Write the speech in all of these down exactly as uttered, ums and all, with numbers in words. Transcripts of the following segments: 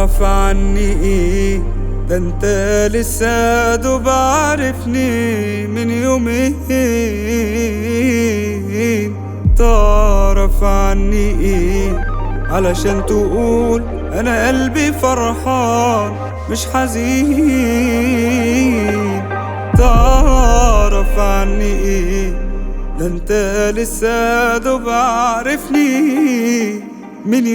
تعرف عني ايه؟ ده انت لسه دوب عارفني من يومين. تعرف عني ايه علشان تقول انا قلبي فرحان مش حزين؟ تعرف عني ايه؟ ده انت لسه دوب عارفني من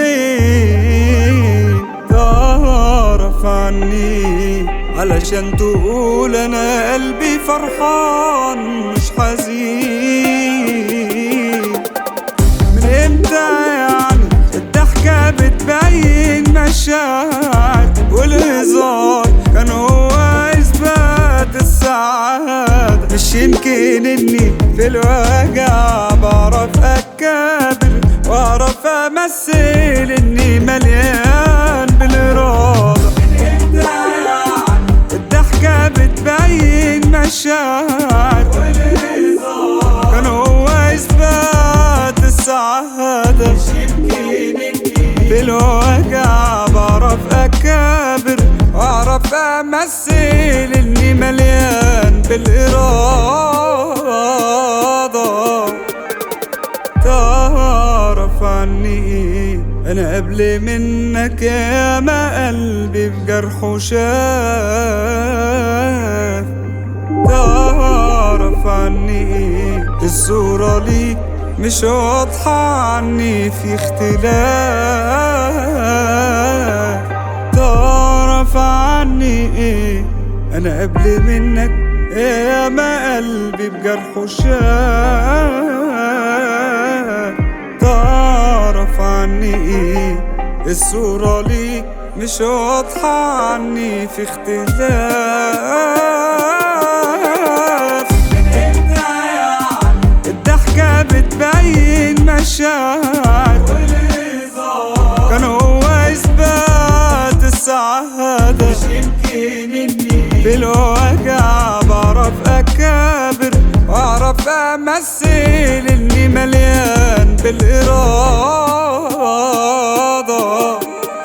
يومين. تعرف عني علشان تقول انا قلبي فرحان مش حزين. من امتى يعني الضحكة بتبين مشاعر والهزار كان هو اثبات السعادة؟ مش يمكن اني في الوجع بعرف اكابر واعرف امثل اني مليان بالارادة؟ الضحكة بتبين مشاعر والهزار كان هو اثبات السعادة. مش يمكن اني في الوجع بعرف اكابر واعرف امثل اني مليان بالارادة. تعرف عني ايه؟ انا قبل منك يا ما قلبي بجرحه شاف. تعرف عني ايه؟ الصورة ليك مش واضحة عني في اختلاف. تعرف عني ايه؟ انا قبل منك يا ما قلبي بجرحه شاف. تعرف عني ايه؟ الصورة ليك مش واضحة عني في اختلاف. الضحكة بتبين مشاعر والهزار كان هو اثبات السعادة. مش يمكن اني في الوجع بعرف اكابر واعرف امثل اني مليان بالارادة.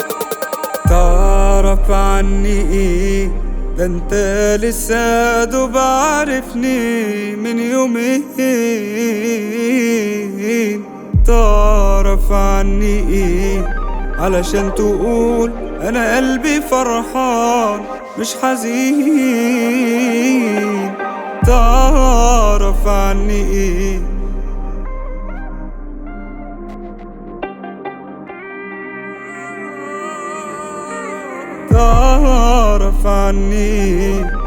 تعرف عني ايه؟ ده انت لسه دوب عارفني من يومين. تعرف عني ايه علشان تقول انا قلبي فرحان مش حزين؟ تعرف عني ايه؟ تعرف عني